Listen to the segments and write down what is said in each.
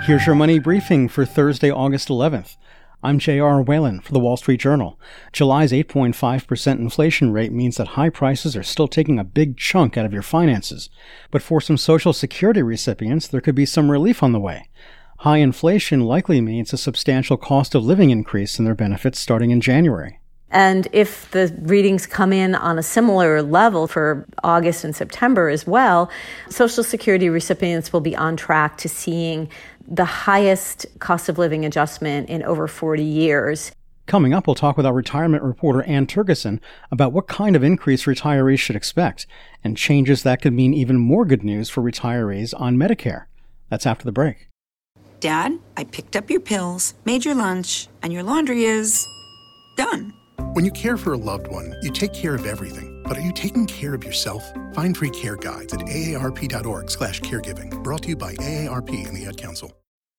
Here's your money briefing for Thursday, August 11th. I'm J.R. Whalen for the Wall Street Journal. July's 8.5% inflation rate means that high prices are still taking a big chunk out of your finances. But for some Social Security recipients, there could be some relief on the way. High inflation likely means a substantial cost of living increase in their benefits starting in January. And if the readings come in on a similar level for August and September as well, Social Security recipients will be on track to seeing the highest cost of living adjustment in over 40 years. Coming up, we'll talk with our retirement reporter Ann Turgeson about what kind of increase retirees should expect and changes that could mean even more good news for retirees on Medicare. That's after the break. Dad, I picked up your pills, made your lunch, and your laundry is done. When you care for a loved one, you take care of everything. But are you taking care of yourself? Find free care guides at aarp.org/caregiving. Brought to you by AARP and the Ad Council.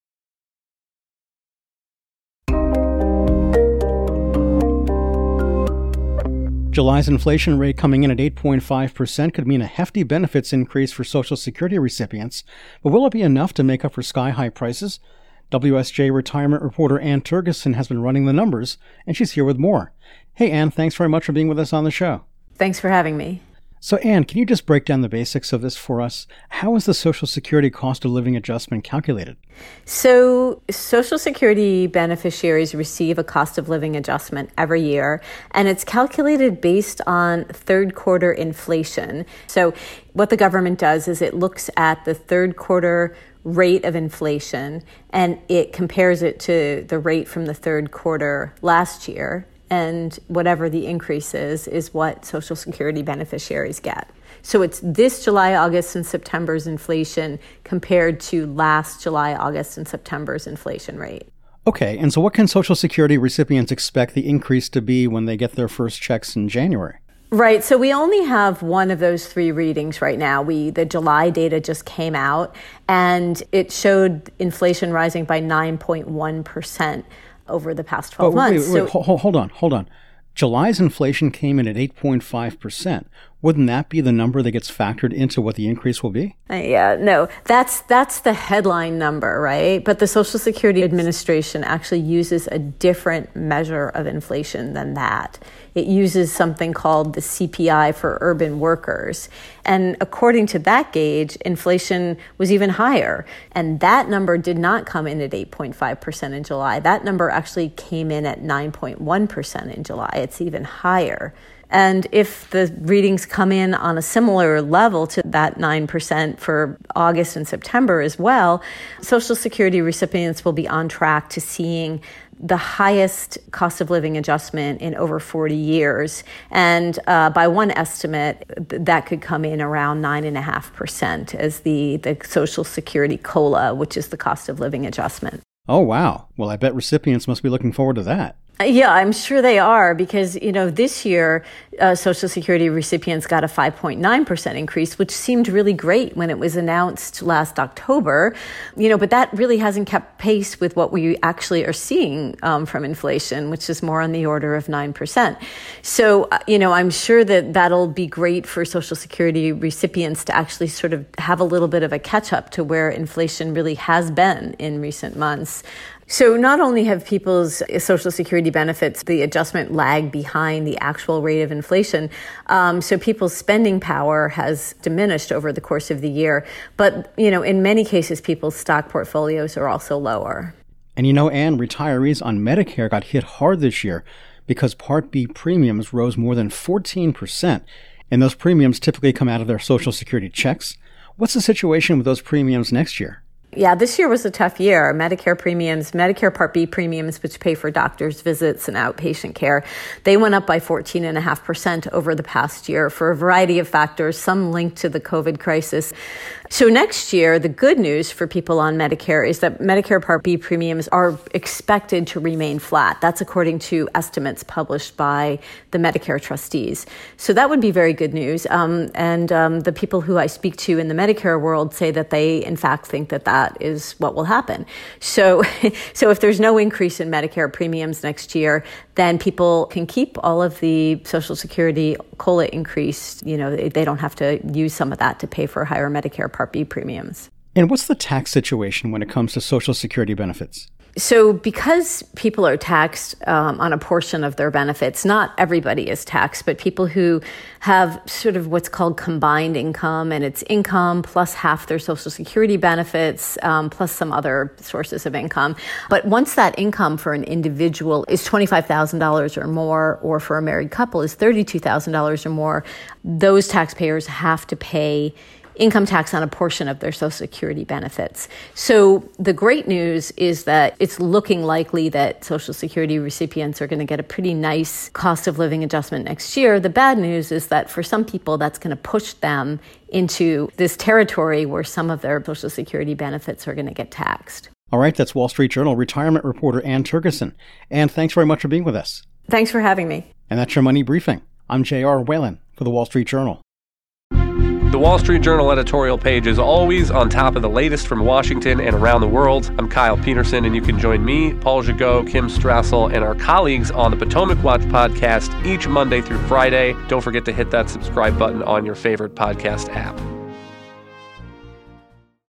July's inflation rate coming in at 8.5% could mean a hefty benefits increase for Social Security recipients. But will it be enough to make up for sky-high prices? WSJ retirement reporter Ann Turgeson has been running the numbers, and she's here with more. Hey, Ann, thanks very much for being with us on the show. Thanks for having me. So, Ann, can you just break down the basics of this for us? How is the Social Security cost of living adjustment calculated? So, Social Security beneficiaries receive a cost of living adjustment every year, and it's calculated based on third quarter inflation. So, what the government does is it looks at the third quarter rate of inflation, and it compares it to the rate from the third quarter last year. And whatever the increase is what Social Security beneficiaries get. So it's this July, August, and September's inflation compared to last July, August, and September's inflation rate. Okay, and so what can Social Security recipients expect the increase to be when they get their first checks in January? Right. So we only have one of those three readings right now. The July data just came out, and it showed inflation rising by 9.1%. over the past 12 months. Wait, hold on. July's inflation came in at 8.5%. Wouldn't that be the number that gets factored into what the increase will be? Yeah, no, that's the headline number, right? But the Social Security Administration actually uses a different measure of inflation than that. It uses something called the CPI for urban workers. And according to that gauge, inflation was even higher. And that number did not come in at 8.5% in July. That number actually came in at 9.1% in July. It's even higher. And if the readings come in on a similar level to that 9% for August and September as well, Social Security recipients will be on track to seeing the highest cost of living adjustment in over 40 years. And by one estimate, that could come in around 9.5% as the Social Security COLA, which is the cost of living adjustment. Oh, wow. Well, I bet recipients must be looking forward to that. Yeah, I'm sure they are because, this year, Social Security recipients got a 5.9% increase, which seemed really great when it was announced last October, but that really hasn't kept pace with what we actually are seeing from inflation, which is more on the order of 9%. So, I'm sure that that'll be great for Social Security recipients to actually sort of have a little bit of a catch up to where inflation really has been in recent months. So not only have people's Social Security benefits, the adjustment lag behind the actual rate of inflation, so people's spending power has diminished over the course of the year. But, in many cases, people's stock portfolios are also lower. And Ann, retirees on Medicare got hit hard this year because Part B premiums rose more than 14%. And those premiums typically come out of their Social Security checks. What's the situation with those premiums next year? Yeah, this year was a tough year. Medicare Part B premiums, which pay for doctors' visits and outpatient care, they went up by 14.5% over the past year for a variety of factors, some linked to the COVID crisis. So next year, the good news for people on Medicare is that Medicare Part B premiums are expected to remain flat. That's according to estimates published by the Medicare trustees. So that would be very good news. And the people who I speak to in the Medicare world say that they, in fact, think that that is what will happen. So if there's no increase in Medicare premiums next year, then people can keep all of the Social Security COLA increase. They don't have to use some of that to pay for higher Medicare Part B premiums. And what's the tax situation when it comes to Social Security benefits? So because people are taxed on a portion of their benefits, not everybody is taxed, but people who have sort of what's called combined income, and it's income plus half their Social Security benefits, plus some other sources of income. But once that income for an individual is $25,000 or more, or for a married couple is $32,000 or more, those taxpayers have to pay income tax on a portion of their Social Security benefits. So the great news is that it's looking likely that Social Security recipients are going to get a pretty nice cost of living adjustment next year. The bad news is that for some people, that's going to push them into this territory where some of their Social Security benefits are going to get taxed. All right, that's Wall Street Journal retirement reporter Ann Tergeson. Ann, thanks very much for being with us. Thanks for having me. And that's your Money Briefing. I'm J.R. Whalen for the Wall Street Journal. The Wall Street Journal editorial page is always on top of the latest from Washington and around the world. I'm Kyle Peterson, and you can join me, Paul Gigot, Kim Strassel, and our colleagues on the Potomac Watch podcast each Monday through Friday. Don't forget to hit that subscribe button on your favorite podcast app.